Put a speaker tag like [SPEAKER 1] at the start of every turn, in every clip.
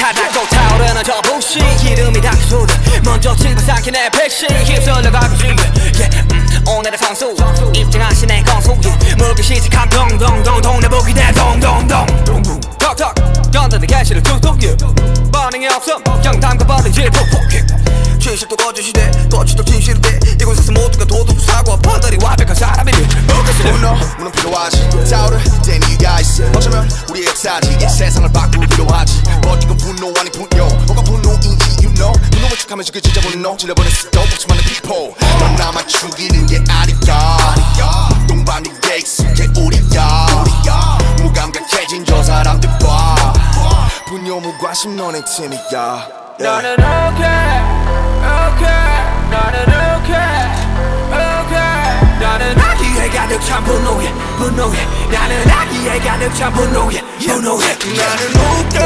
[SPEAKER 1] 바닥도 타오르는 저 불씨 이름이 닥쳐오르 먼저 집어삼킨 내 백신 휩쓸려 가기지 오늘의 선수 입증하신 내 건수 물기 시작한 동동동 동네북이 내 동동동 턱턱 건드는 개시를 툭툭 반응이 없음 그냥 담가버린 질폭폭 진실도 거짓이돼 거짓도 진실이돼 이곳에서 모두가 도둑 사고 판단이 완벽한 사람이니
[SPEAKER 2] 문은 필요하지 타오를 땐 이유가 있어 어쩌면 우리의 역사지 이 세상을 바꾸기로 하지 버티건 분노 아니 분노 뭐가 분노인지 you know 분노만 척하면서 그 진짜 분노 질러버린 수도 없이 많은 people 넌 나만 죽이는 게 아니야 동반이게 익숙해 우리야 무감각해진 저 사람들 봐 분노 무관심 너네 팀이야
[SPEAKER 1] 너는 okay 나는 okay 나는 아기에 가득 찬 분노에 나는 아기에 가득 찬 분노에
[SPEAKER 2] 나는 웃겨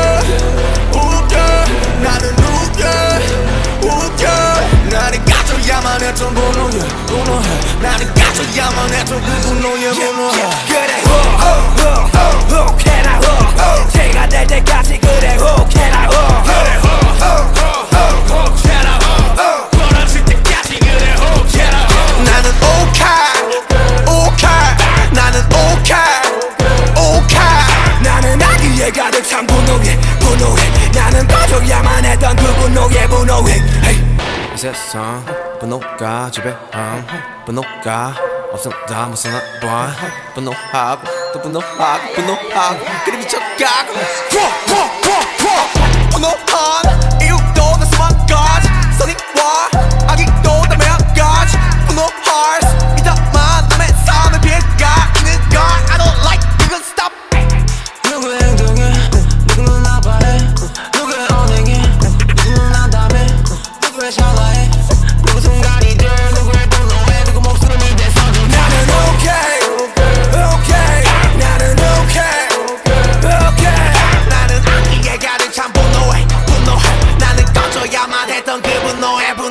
[SPEAKER 2] 나는 웃겨 나는 가져야만 했던 분노에 나는 가져야만 했던 그 분노에
[SPEAKER 1] 그래 혹해라 혹 제가 될 때까지 그래 혹해라 혹 혹해라 혹 벌어질 때까지 그래 혹해라 혹
[SPEAKER 2] 나는 오케이
[SPEAKER 1] 나는 아기에 가득 찬 분노에 나는 꺼져야만 했던 그 분노에
[SPEAKER 3] 이 세상 분노가 지배함 분노가 없으면 다 무슨 봐 분노하고 또 분노하고 그래 미쳐가고
[SPEAKER 2] 분노한 이유도 다 수만까지 선의와 악의도 다 매한까지 분노할 수 있다만 남의 삶에 비해가 있는걸 I don't like 이건 stop
[SPEAKER 4] 누구의 행동에 누구는 아파해 누구의 언행에 누구는 안담해 누구의 샤라해 누구 순간이들 누구의 분노에 누구 목숨을 대서준
[SPEAKER 1] 나는 okay
[SPEAKER 2] 나는 아기에 가득 찬 분노해 나는 꺼져야만 했던 그 분노에